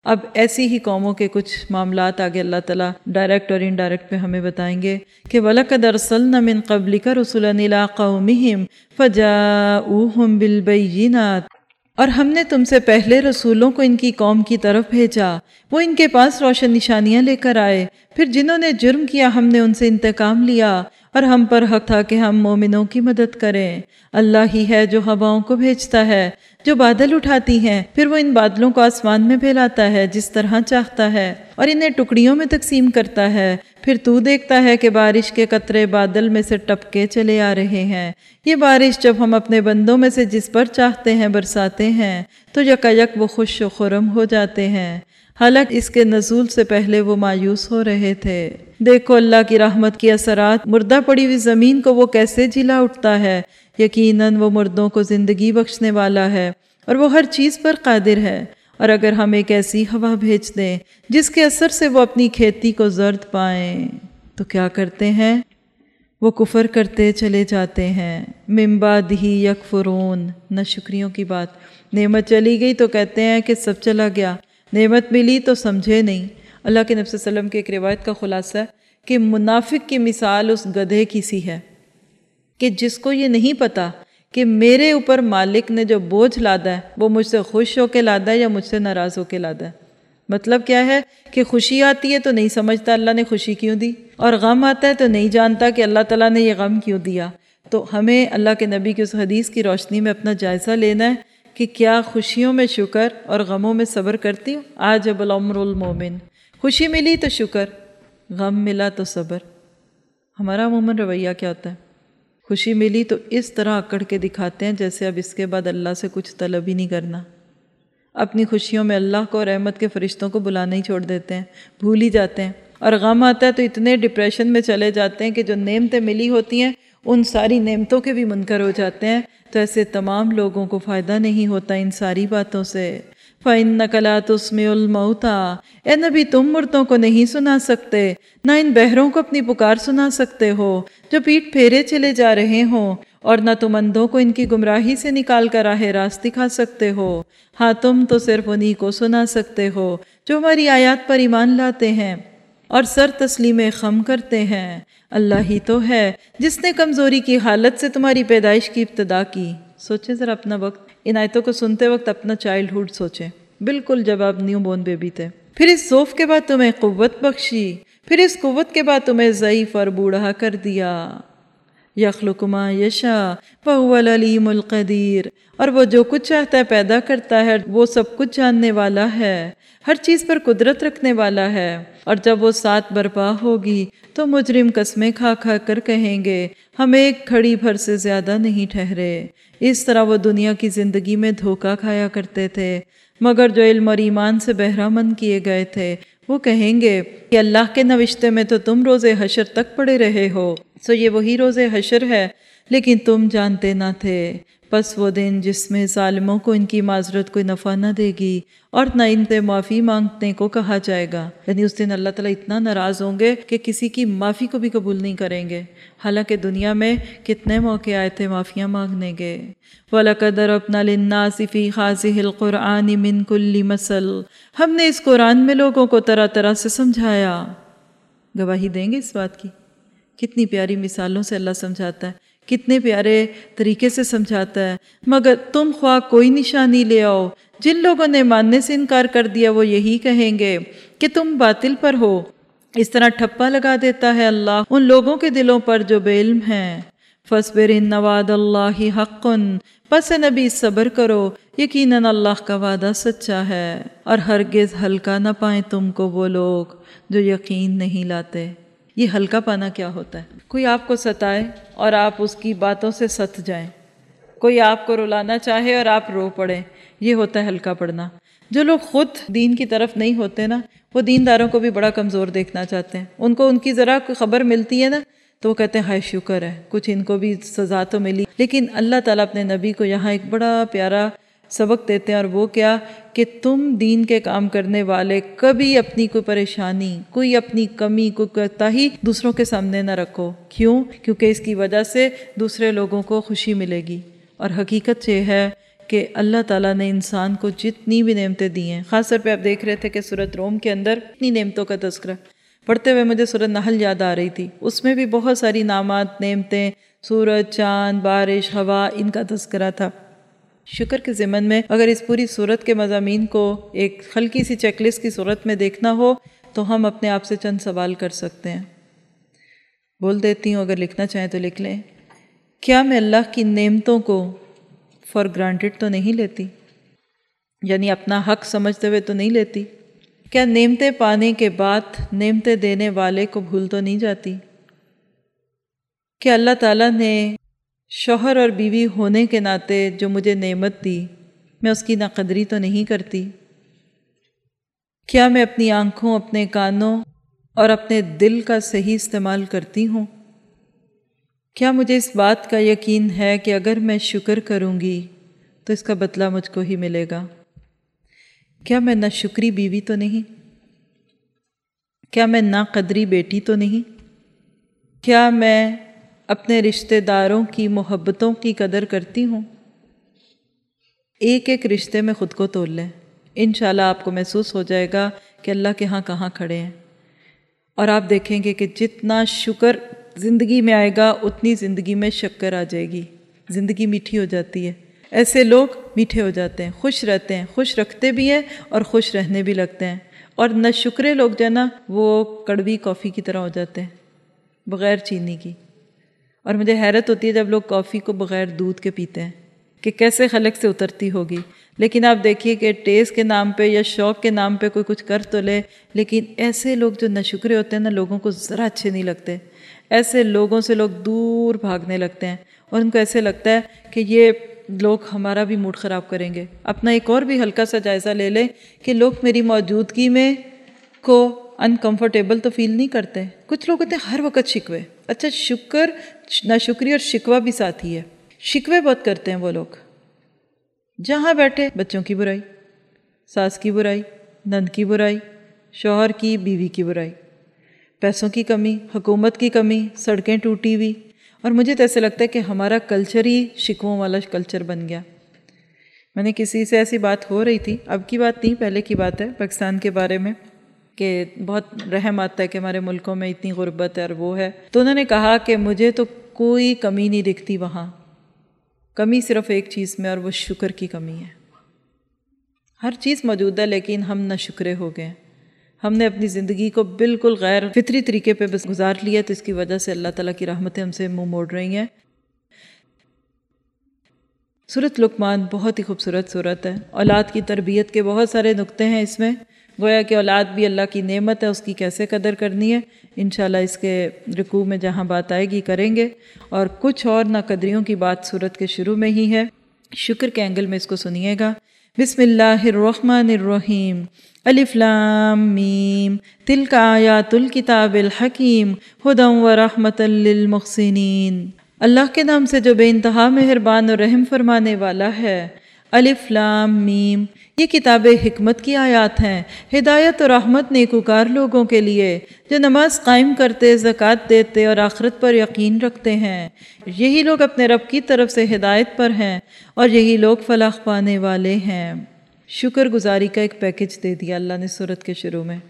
اب ایسی ہی قوموں کے کچھ معاملات آگے اللہ تعالیٰ ڈائریکٹ اور انڈائریکٹ پہ ہمیں بتائیں گے کہ وَلَقَدْ أَرْسَلْنَا مِن قَبْلِكَ رُسُلًا إِلَىٰ قَوْمِهِمْ فَجَاءُوهُم بِالْبَيِّنَاتِ، اور ہم نے تم سے پہلے رسولوں کو ان کی قوم کی طرف بھیجا، وہ ان کے پاس روشن نشانیاں لے کر آئے، پھر جنہوں نے جرم کیا ہم نے ان سے انتقام لیا، اور ہم پر حق تھا کہ ہم مومنوں کی مدد کریں۔ اللہ ہی ہے جو ہواؤں کو بھیجتا ہے، جو بادل اٹھاتی ہیں، پھر وہ ان بادلوں کو آسمان میں پھیلاتا ہے جس طرح چاہتا ہے، اور انہیں ٹکڑیوں میں تقسیم کرتا ہے، پھر تو دیکھتا ہے کہ بارش کے قطرے بادل میں سے ٹپکے چلے آ رہے ہیں۔ یہ بارش جب ہم اپنے بندوں میں سے جس پر چاہتے ہیں برساتے ہیں تو یکایک وہ خوش و خرم ہو جاتے ہیں، حالانکہ اس کے نزول سے پہلے وہ مایوس ہو رہے تھے۔ دیکھو اللہ کی رحمت کی اثرات، مردہ پڑی ہوئی زمین کو وہ کیسے جلا اٹھتا ہے، یقیناً وہ مردوں کو زندگی بخشنے والا ہے اور وہ ہر چیز پر قادر ہے۔ اور اگر ہم ایک ایسی ہوا بھیج دیں جس کے اثر سے وہ اپنی کھیتی کو زرد پائیں تو کیا کرتے ہیں؟ وہ کفر کرتے چلے جاتے ہیں۔ من بعدہ یکفرون، نہ شکریوں کی بات، نعمت چلی گئی تو کہتے ہیں کہ سب چلا گیا، نعمت ملی تو سمجھے نہیں۔ اللہ کے نبی صلی اللہ علیہ وسلم کی ایک روایت کا خلاصہ ہے کہ منافق کی مثال اس گدھے کی سی ہے کہ جس کو یہ نہیں پتا کہ میرے اوپر مالک نے جو بوجھ لادا ہے وہ مجھ سے خوش ہو کے لادا ہے یا مجھ سے ناراض ہو کے لادا ہے۔ مطلب کیا ہے کہ خوشی آتی ہے تو نہیں سمجھتا اللہ نے خوشی کیوں دی، اور غم آتا ہے تو نہیں جانتا کہ اللہ تعالیٰ نے یہ غم کیوں دیا۔ تو ہمیں اللہ کے نبی کی اس حدیث کی روشنی میں اپنا جائزہ لینا ہے کہ کیا خوشیوں میں شکر اور غموں میں صبر کرتی ہوں؟ عاجب الامر المومن، خوشی ملی تو شکر، غم ملا تو صبر۔ ہمارا عموماً رویہ کیا ہوتا ہے؟ خوشی ملی تو اس طرح اکڑ کے دکھاتے ہیں جیسے اب اس کے بعد اللہ سے کچھ طلب ہی نہیں کرنا، اپنی خوشیوں میں اللہ کو اور رحمت کے فرشتوں کو بلانا ہی چھوڑ دیتے ہیں، بھول ہی جاتے ہیں، اور غم آتا ہے تو اتنے ڈپریشن میں چلے جاتے ہیں کہ جو نعمتیں ملی ہوتی ہیں ان ساری نعمتوں کے بھی منکر ہو جاتے ہیں۔ تو ایسے تمام لوگوں کو فائدہ نہیں ہوتا ان ساری باتوں سے۔ فَإِنَّكَ لَا تُسْمِعُ الْمَوْتَىٰ، اے نبی تم مردوں کو نہیں سنا سکتے، نہ ان بہروں کو اپنی پکار سنا سکتے ہو جو پیٹھ پھیرے چلے جا رہے ہوں، اور نہ تم اندھوں کو ان کی گمراہی سے نکال کر راہ راست دکھا سکتے ہو۔ ہاں تم تو صرف انہی کو سنا سکتے ہو جو ہماری آیات پر ایمان لاتے ہیں اور سر تسلیم خم کرتے ہیں۔ اللہ ہی تو ہے جس نے کمزوری کی حالت سے تمہاری پیدائش کی ابتدا کی۔ سوچیں ذرا اپنا وقت، ان آیتوں کو سنتے وقت اپنا چائلڈہڈ سوچیں، بالکل جب آپ نیو بورن بیبی تھے۔ پھر اس ضعف کے بعد تمہیں قوت بخشی، پھر اس قوت کے بعد تمہیں ضعیف اور بوڑھا کر دیا۔ یخلق ما یشاء وہو العلیم القدیر، اور وہ جو کچھ چاہتا ہے پیدا کرتا ہے، وہ سب کچھ جاننے والا ہے، ہر چیز پر قدرت رکھنے والا ہے۔ اور جب وہ سات برپا ہوگی تو مجرم قسمیں کھا کھا کر کہیں گے ہم ایک گھڑی بھر سے زیادہ نہیں ٹھہرے۔ اس طرح وہ دنیا کی زندگی میں دھوکہ کھایا کرتے تھے، مگر جو علم اور ایمان سے بہرہ مند کیے گئے تھے وہ کہیں گے کہ اللہ کے نوشتے میں تو تم روز حشر تک پڑے رہے ہو، سو یہ وہی روز حشر ہے، لیکن تم جانتے نہ تھے۔ پس وہ دن جس میں ظالموں کو ان کی معذرت کوئی نفع نہ دے گی اور نہ ان سے معافی مانگنے کو کہا جائے گا، یعنی اس دن اللہ تعالیٰ اتنا ناراض ہوں گے کہ کسی کی معافی کو بھی قبول نہیں کریں گے، حالانکہ دنیا میں کتنے موقع آئے تھے معافیاں مانگنے کے۔ وَلَقَدْ ضَرَبْنَا لِلنَّاسِ فِي هَٰذِهِ الْقُرْآنِ مِن كُلِّ مَثَلٍ، ہم نے اس قرآن میں لوگوں کو طرح طرح سے سمجھایا۔ گواہی دیں گے اس بات کی؟ کتنی پیاری مثالوں سے اللہ سمجھاتا ہے، کتنے پیارے طریقے سے سمجھاتا ہے، مگر تم خواہ کوئی نشانی لے آؤ، جن لوگوں نے ماننے سے انکار کر دیا وہ یہی کہیں گے کہ تم باطل پر ہو۔ اس طرح ٹھپا لگا دیتا ہے اللہ ان لوگوں کے دلوں پر جو بے علم ہیں۔ فَاصْبِرْ إِنَّ وَعْدَ اللَّهِ حَقٌّ، پس نبی صبر کرو، یقیناً اللہ کا وعدہ سچا ہے، اور ہرگز ہلکا نہ پائیں تم کو وہ لوگ جو یقین نہیں لاتے۔ یہ ہلکا پانا کیا ہوتا ہے؟ کوئی آپ کو ستائے اور آپ اس کی باتوں سے ست جائیں، کوئی آپ کو رلانا چاہے اور آپ رو پڑیں، یہ ہوتا ہے ہلکا پڑنا۔ جو لوگ خود دین کی طرف نہیں ہوتے نا، وہ دینداروں کو بھی بڑا کمزور دیکھنا چاہتے ہیں۔ ان کو ان کی ذرا کوئی خبر ملتی ہے نا تو وہ کہتے ہیں ہائے شکر ہے کچھ ان کو بھی سزا تو ملی۔ لیکن اللہ تعالیٰ اپنے نبی کو یہاں ایک بڑا پیارا سبق دیتے ہیں، اور وہ کیا کہ تم دین کے کام کرنے والے کبھی اپنی کوئی پریشانی، کوئی اپنی کمی، کوئی کوتاہی دوسروں کے سامنے نہ رکھو۔ کیوں؟ کیونکہ اس کی وجہ سے دوسرے لوگوں کو خوشی ملے گی، اور حقیقت یہ ہے کہ اللہ تعالیٰ نے انسان کو جتنی بھی نعمتیں دی ہیں، خاص طور پہ آپ دیکھ رہے تھے کہ سورۃ روم کے اندر اتنی نعمتوں کا تذکرہ پڑھتے ہوئے مجھے سورۃ نحل یاد آ رہی تھی، اس میں بھی بہت ساری نعمات، نعمتیں، سورج، چاند، بارش، ہوا، ان کا تذکرہ تھا۔ شکر کے ضمن میں اگر اس پوری سورت کے مضامین کو ایک ہلکی سی چیک لسٹ کی صورت میں دیکھنا ہو تو ہم اپنے آپ سے چند سوال کر سکتے ہیں۔ بول دیتی ہوں، اگر لکھنا چاہیں تو لکھ لیں۔ کیا میں اللہ کی نعمتوں کو فار گرانٹیڈ تو نہیں لیتی؟ یعنی اپنا حق سمجھتے ہوئے تو نہیں لیتی؟ کیا نعمتیں پانے کے بعد نعمتیں دینے والے کو بھول تو نہیں جاتی؟ کہ اللہ تعالیٰ نے شوہر اور بیوی ہونے کے ناطے جو مجھے نعمت دی، میں اس کی ناقدری تو نہیں کرتی؟ کیا میں اپنی آنکھوں، اپنے کانوں اور اپنے دل کا صحیح استعمال کرتی ہوں؟ کیا مجھے اس بات کا یقین ہے کہ اگر میں شکر کروں گی تو اس کا بدلہ مجھ کو ہی ملے گا؟ کیا میں ناشکری بیوی تو نہیں؟ کیا میں ناقدری بیٹی تو نہیں؟ کیا میں اپنے رشتہ داروں کی محبتوں کی قدر کرتی ہوں؟ ایک ایک رشتے میں خود کو تول لیں، انشاءاللہ آپ کو محسوس ہو جائے گا کہ اللہ کے ہاں کہاں کھڑے ہیں، اور آپ دیکھیں گے کہ جتنا شکر زندگی میں آئے گا اتنی زندگی میں شکر آ جائے گی، زندگی میٹھی ہو جاتی ہے۔ ایسے لوگ میٹھے ہو جاتے ہیں، خوش رہتے ہیں، خوش رکھتے بھی ہیں اور خوش رہنے بھی لگتے ہیں، اور ناشکرے لوگ جو ہے نا وہ کڑوی کافی کی طرح ہو جاتے ہیں بغیر چینی کی۔ اور مجھے حیرت ہوتی ہے جب لوگ کافی کو بغیر دودھ کے پیتے ہیں کہ کیسے خلق سے اترتی ہوگی، لیکن آپ دیکھیے کہ ٹیسٹ کے نام پہ یا شوق کے نام پہ کوئی کچھ کر تو لے، لیکن ایسے لوگ جو ناشکرے ہوتے ہیں نا لوگوں کو ذرا اچھے نہیں لگتے، ایسے لوگوں سے لوگ دور بھاگنے لگتے ہیں، اور ان کو ایسے لگتا ہے کہ یہ لوگ ہمارا بھی موڈ خراب کریں گے۔ اپنا ایک اور بھی ہلکا سا جائزہ لے لیں کہ لوگ میری موجودگی میں کو انکمفرٹیبل تو فیل نہیں کرتے۔ کچھ لوگ ہوتے ہیں ہر وقت شکوے، اچھا شکر، ناشکری اور شکوہ بھی ساتھی ہے۔ شکوے بہت کرتے ہیں وہ لوگ، جہاں بیٹھے بچوں کی برائی، ساس کی برائی، نند کی برائی، شوہر کی، بیوی کی برائی، پیسوں کی کمی، حکومت کی کمی، سڑکیں ٹوٹی ہوئی، اور مجھے تو ایسے لگتا ہے کہ ہمارا کلچر ہی شکووں والا کلچر بن گیا۔ میں نے کسی سے ایسی بات ہو رہی تھی، اب کی بات نہیں، پہلے کی بات ہے، پاکستان کے بارے میں، کہ بہت رحم آتا ہے کہ ہمارے ملکوں میں اتنی غربت ہے اور وہ ہے، تو انہوں نے کہا کہ مجھے تو کوئی کمی نہیں دکھتی وہاں، کمی صرف ایک چیز میں، اور وہ شکر کی کمی ہے۔ ہر چیز موجود ہے لیکن ہم نہ شکرے ہو گئے، ہم نے اپنی زندگی کو بالکل غیر فطری طریقے پہ بس گزار لیا، تو اس کی وجہ سے اللہ تعالیٰ کی رحمتیں ہم سے منہ موڑ رہی ہیں۔ سورۃ لقمان بہت ہی خوبصورت سورت ہے، اولاد کی تربیت کے بہت سارے نقطے ہیں اس میں، گویا کہ اولاد بھی اللہ کی نعمت ہے، اس کی کیسے قدر کرنی ہے، انشاءاللہ اس کے رکوع میں جہاں بات آئے گی کریں گے، اور کچھ اور ناقدریوں کی بات سورت کے شروع میں ہی ہے، شکر کے اینگل میں اس کو سنیے گا۔ بسم اللہ الرحمن الرحیم، الف لام میم، تلک آیات الکتاب الحکیم، ھدی ورحمۃ للمحسنین۔ اللہ کے نام سے جو بے انتہا مہربان اور رحم فرمانے والا ہے۔ الف لام میم، یہ کتاب حکمت کی آیات ہیں، ہدایت اور رحمت نیکوکار لوگوں کے لیے جو نماز قائم کرتے، زکوٰۃ دیتے اور آخرت پر یقین رکھتے ہیں۔ یہی لوگ اپنے رب کی طرف سے ہدایت پر ہیں اور یہی لوگ فلاح پانے والے ہیں۔ شکر گزاری کا ایک پیکج دے دیا اللہ نے سورت کے شروع میں۔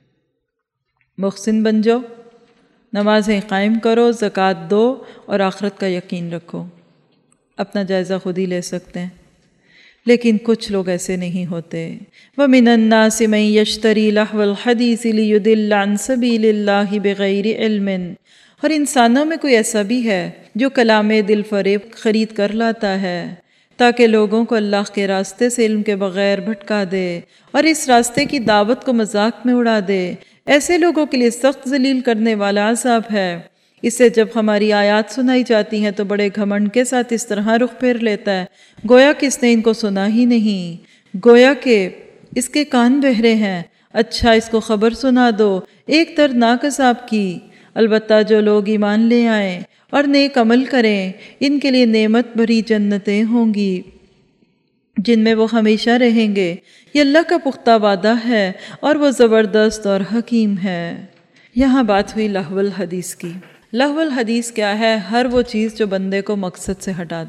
محسن بن جاؤ، نمازیں قائم کرو، زکوٰۃ دو اور آخرت کا یقین رکھو۔ اپنا جائزہ خود ہی لے سکتے ہیں، لیکن کچھ لوگ ایسے نہیں ہوتے۔ وَمِنَ النَّاسِ مَن يَشْتَرِي لَهْوَ الْحَدِيثِ لِيُضِلَّ عَن سَبِيلِ اللَّهِ بِغَيْرِ عِلْمٍ، اور انسانوں میں کوئی ایسا بھی ہے جو کلام دل فریب خرید کر لاتا ہے تاکہ لوگوں کو اللہ کے راستے سے علم کے بغیر بھٹکا دے اور اس راستے کی دعوت کو مذاق میں اڑا دے۔ ایسے لوگوں کے لیے سخت ذلیل کرنے والا عذاب ہے۔ اسے جب ہماری آیات سنائی جاتی ہیں تو بڑے گھمنڈ کے ساتھ اس طرح رخ پھیر لیتا ہے گویا کہ اس نے ان کو سنا ہی نہیں، گویا کہ اس کے کان بہرے ہیں۔ اچھا اس کو خبر سنا دو ایک دردناک عذاب کی، البتہ جو لوگ ایمان لے آئیں اور نیک عمل کریں ان کے لیے نعمت بھری جنتیں ہوں گی جن میں وہ ہمیشہ رہیں گے، یہ اللہ کا پختہ وعدہ ہے اور وہ زبردست اور حکیم ہے۔ یہاں بات ہوئی لہو الحدیث کی۔ لہو الحدیث کیا ہے؟ ہر وہ چیز جو بندے کو مقصد سے ہٹا دے۔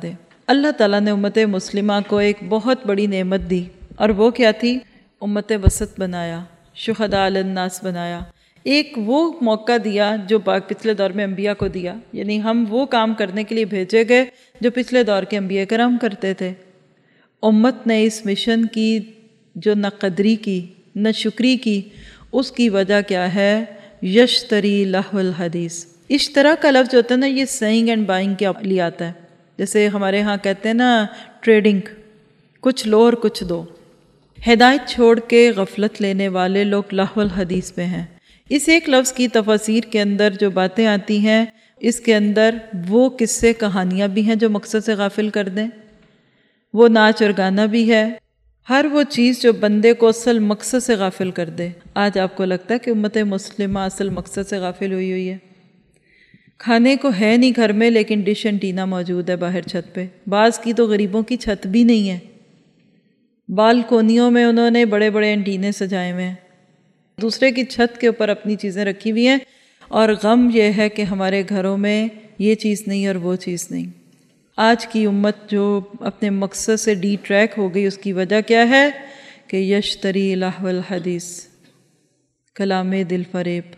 اللہ تعالیٰ نے امت مسلمہ کو ایک بہت بڑی نعمت دی، اور وہ کیا تھی؟ امت وسط بنایا، شہداء علی الناس بنایا، ایک وہ موقع دیا جو پچھلے دور میں انبیاء کو دیا، یعنی ہم وہ کام کرنے کے لیے بھیجے گئے جو پچھلے دور کے انبیاء کرام کرتے تھے۔ امت نے اس مشن کی جو نہ قدری کی نہ شکری کی، اس کی وجہ کیا ہے؟ یشتری لہو الحدیث۔ اشترا کا لفظ جو ہوتا ہے نا، یہ سیئنگ اینڈ بائنگ کے لیے آتا ہے، جیسے ہمارے ہاں کہتے ہیں نا ٹریڈنگ، کچھ لو اور کچھ دو۔ ہدایت چھوڑ کے غفلت لینے والے لوگ لہو الحدیث پہ ہیں۔ اس ایک لفظ کی تفاسیر کے اندر جو باتیں آتی ہیں، اس کے اندر وہ قصے کہانیاں بھی ہیں جو مقصد سے غافل کر دیں، وہ ناچ اور گانا بھی ہے، ہر وہ چیز جو بندے کو اصل مقصد سے غافل کر دے۔ آج آپ کو لگتا ہے کہ امت مسلمہ اصل مقصد سے غافل ہوئی ہے؟ کھانے کو ہے نہیں گھر میں، لیکن ڈش انٹینا موجود ہے باہر چھت پہ۔ بعض کی تو غریبوں کی چھت بھی نہیں ہے، بالکونیوں میں انہوں نے بڑے بڑے انٹینے سجائے ہوئے ہیں، دوسرے کی چھت کے اوپر اپنی چیزیں رکھی ہوئی ہیں، اور غم یہ ہے کہ ہمارے گھروں میں یہ چیز نہیں اور وہ چیز نہیں۔ آج کی امت جو اپنے مقصد سے ڈی ٹریک ہو گئی، اس کی وجہ کیا ہے؟ کہ یشتری لہو الحدیث، کلام دل فریب۔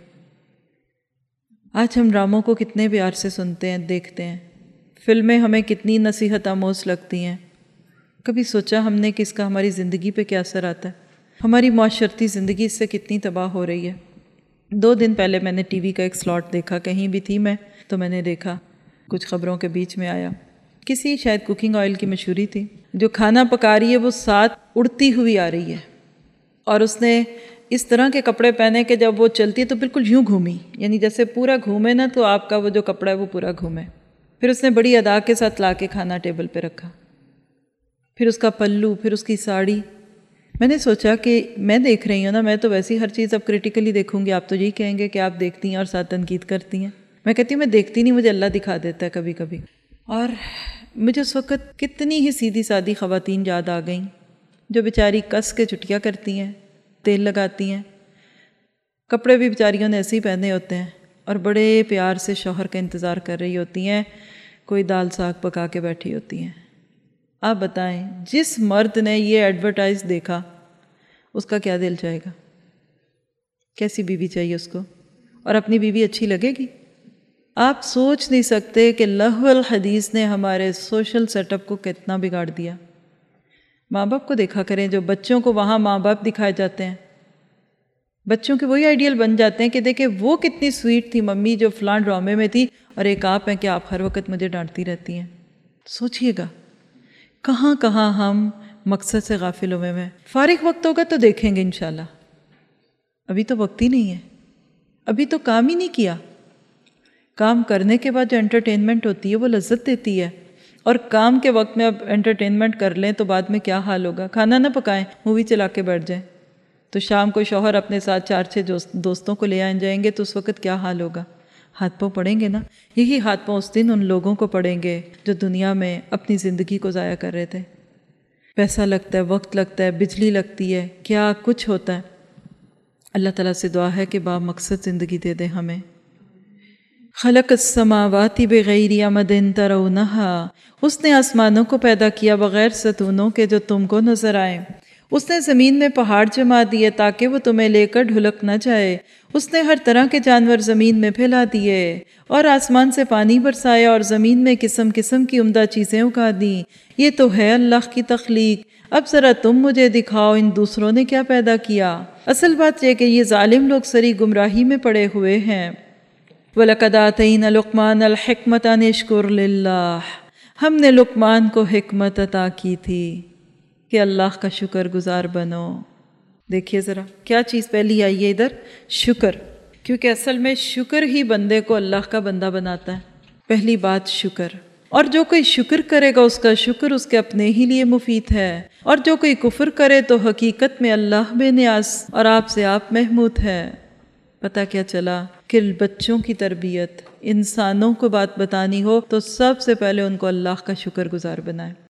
آج ہم ڈراموں کو کتنے پیار سے سنتے ہیں، دیکھتے ہیں، فلمیں ہمیں کتنی نصیحت آموز لگتی ہیں۔ کبھی سوچا ہم نے کہ اس کا ہماری زندگی پہ کیا اثر آتا ہے؟ ہماری معاشرتی زندگی اس سے کتنی تباہ ہو رہی ہے۔ 2 دن پہلے میں نے ٹی وی کا ایک سلاٹ دیکھا، کہیں بھی تھی میں تو میں نے دیکھا، کچھ خبروں کے بیچ میں آیا، کسی شاید کوکنگ آئل کی مشہوری تھی، جو کھانا پکا رہی ہے وہ ساتھ اڑتی ہوئی آ رہی ہے، اور اس نے اس طرح کے کپڑے پہنے کہ جب وہ چلتی ہے تو بالکل یوں گھومی، یعنی جیسے پورا گھومے نا تو آپ کا وہ جو کپڑا ہے وہ پورا گھومے۔ پھر اس نے بڑی ادا کے ساتھ لا کے کھانا ٹیبل پہ رکھا، پھر اس کا پلو، پھر اس کی ساڑی۔ میں نے سوچا کہ میں دیکھ رہی ہوں نا، میں تو ویسی ہر چیز اب کریٹیکلی دیکھوں گی، آپ تو یہی کہیں گے کہ آپ دیکھتی ہیں اور ساتھ تنقید کرتی ہیں۔ میں کہتی ہوں میں دیکھتی نہیں، مجھے اللہ دکھا دیتا ہے کبھی کبھی۔ اور مجھے اس وقت کتنی ہی سیدھی سادی خواتین یاد آ گئیں جو بیچاری کس کے چٹیاں کرتی ہیں، تیل لگاتی ہیں، کپڑے بھی بیچاریوں نے ایسے ہی پہنے ہوتے ہیں، اور بڑے پیار سے شوہر کا انتظار کر رہی ہوتی ہیں، کوئی دال ساگ پکا کے بیٹھی ہوتی ہیں۔ آپ بتائیں، جس مرد نے یہ ایڈورٹائز دیکھا اس کا کیا دل چاہے گا؟ کیسی بیوی چاہیے اس کو؟ اور اپنی بیوی اچھی لگے گی؟ آپ سوچ نہیں سکتے کہ لہو الحدیث نے ہمارے سوشل سیٹ اپ کو کتنا بگاڑ دیا۔ ماں باپ کو دیکھا کریں، جو بچوں کو وہاں ماں باپ دکھائے جاتے ہیں، بچوں کے وہی آئیڈیل بن جاتے ہیں کہ دیکھیں وہ کتنی سویٹ تھی ممی جو فلاں ڈرامے میں تھی، اور ایک آپ ہیں کہ آپ ہر وقت مجھے ڈانٹتی رہتی ہیں۔ سوچئے گا کہاں کہاں ہم مقصد سے غافل ہوئے ہیں۔ فارغ وقت ہوگا تو دیکھیں گے انشاءاللہ، ابھی تو وقت ہی نہیں ہے، ابھی تو کام ہی نہیں کیا۔ کام کرنے کے بعد جو انٹرٹینمنٹ ہوتی ہے وہ لذت دیتی ہے، اور کام کے وقت میں اب انٹرٹینمنٹ کر لیں تو بعد میں کیا حال ہوگا؟ کھانا نہ پکائیں، مووی چلا کے بیٹھ جائیں، تو شام کو شوہر اپنے ساتھ 4-6 دوستوں کو لے آئیں جائیں گے تو اس وقت کیا حال ہوگا؟ ہاتھ پاؤں پڑیں گے نا۔ یہی ہاتھ پاؤں اس دن ان لوگوں کو پڑیں گے جو دنیا میں اپنی زندگی کو ضائع کر رہے تھے۔ پیسہ لگتا ہے، وقت لگتا ہے، بجلی لگتی ہے، کیا کچھ ہوتا ہے۔ اللہ تعالیٰ سے دعا ہے کہ با مقصد زندگی دے دے ہمیں۔ خلق السماوات بغیر عمد ترونہا، اس نے آسمانوں کو پیدا کیا بغیر ستونوں کے جو تم کو نظر آئیں۔ اس نے زمین میں پہاڑ جما دیے تاکہ وہ تمہیں لے کر ڈھلک نہ جائے۔ اس نے ہر طرح کے جانور زمین میں پھیلا دیے، اور آسمان سے پانی برسایا، اور زمین میں قسم قسم کی عمدہ چیزیں اگا دیں۔ یہ تو ہے اللہ کی تخلیق۔ اب ذرا تم مجھے دکھاؤ ان دوسروں نے کیا پیدا کیا۔ اصل بات یہ کہ یہ ظالم لوگ سری گمراہی میں پڑے ہوئے ہیں۔ وَلَقَدْ آتَيْنَا لُقْمَانَ الْحِكْمَةَ أَنِ اشْكُرْ لِلَّهِ، ہم نے لقمان کو حکمت عطا کی تھی کہ اللہ کا شکر گزار بنو۔ دیکھیے ذرا کیا چیز پہلی آئی ہے ادھر؟ شکر، کیونکہ اصل میں شکر ہی بندے کو اللہ کا بندہ بناتا ہے۔ پہلی بات شکر، اور جو کوئی شکر کرے گا اس کا شکر اس کے اپنے ہی لیے مفید ہے، اور جو کوئی کفر کرے تو حقیقت میں اللہ بے نیاز اور آپ سے آپ محمود ہے۔ پتہ کیا چلا کہ بچوں کی تربیت، انسانوں کو بات بتانی ہو تو سب سے پہلے ان کو اللہ کا شکر گزار بنائے۔